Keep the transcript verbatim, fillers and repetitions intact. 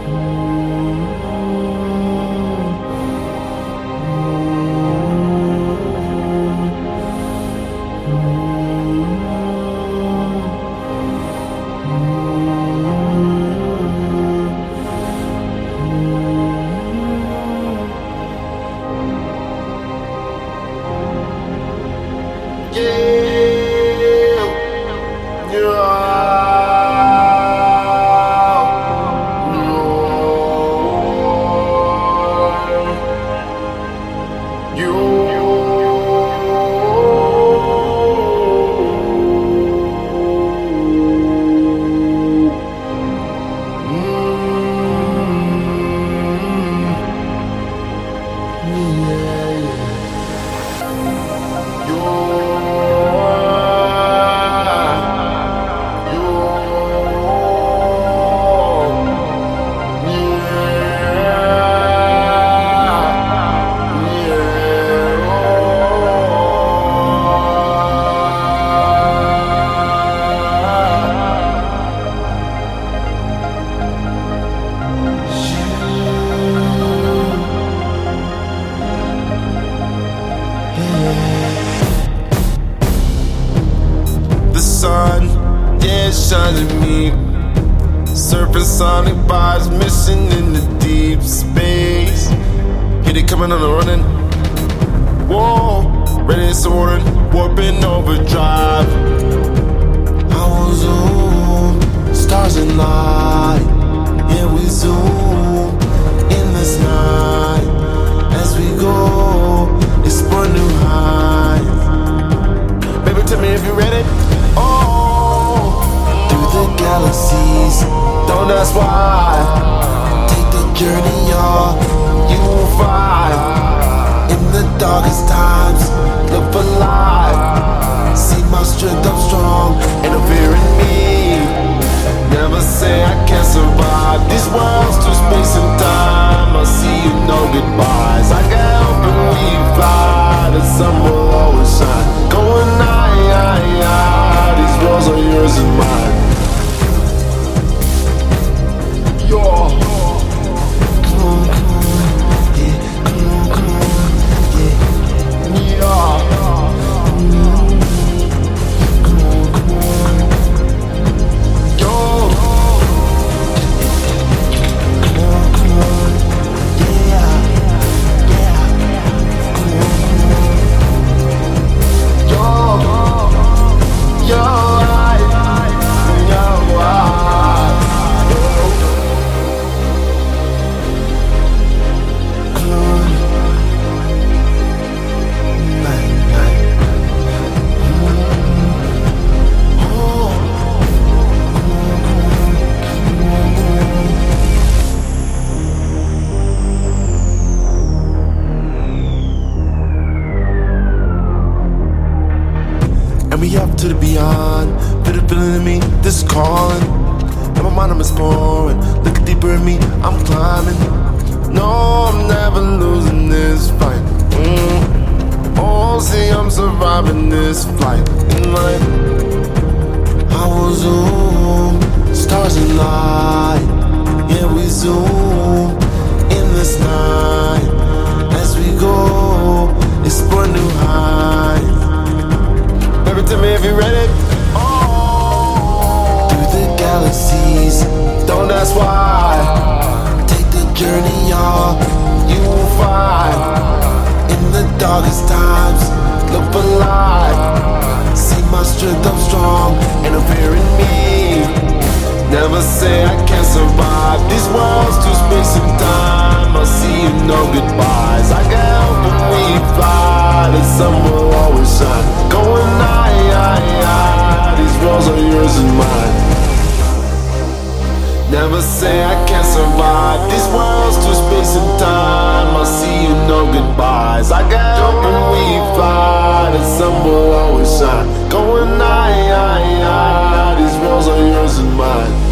The sun, yeah, it shines at me. Surfing sonic vibes, mission in the deep space. Hear they coming on the running. Whoa, ready and soaring, warping overdrive. I will zoom, stars in light. Yeah, we zoom in this night. As we go, explore new heights. Baby, tell me if you're ready. Oh, through the galaxies, don't ask why. Take the journey, y'all, you will find. In the darkest times, look for light. See my strength, I'm strong, and I'm fearing me. Never say I can't survive. These worlds through space and time. I'll see you, no goodbyes. I can help and we fly. The sun will always shine. Going high, high, high. These worlds are yours and mine. Yo. Come on, come on, yeah. Come on, come on, yeah. Yeah. And we up to the beyond. Feel the feeling in me, this is calling. And my mind I'm exploring. Looking deeper in me, I'm climbing. No, I'm never losing this fight. mm. Oh, see, I'm surviving this flight in life. I will zoom, stars in light. Yeah, we zoom in this night. As we go, explore new heights. Baby, tell me if you're ready. Oh, through the galaxies, don't ask why. Take the journey, y'all, you will find. In the darkest times, look for light. See my strength, I'm strong, and I'm fearing me. Never say I can't survive. These worlds through space and time. I'll see you, no goodbyes. I can help when we fly. The sun will always shine. Going high, high, high. These worlds are yours and mine. Never say I can't survive. These worlds through space and time. I'll see you, no goodbyes. I can help when we fly. The sun will always shine. Going high, high, high. These worlds are yours and mine.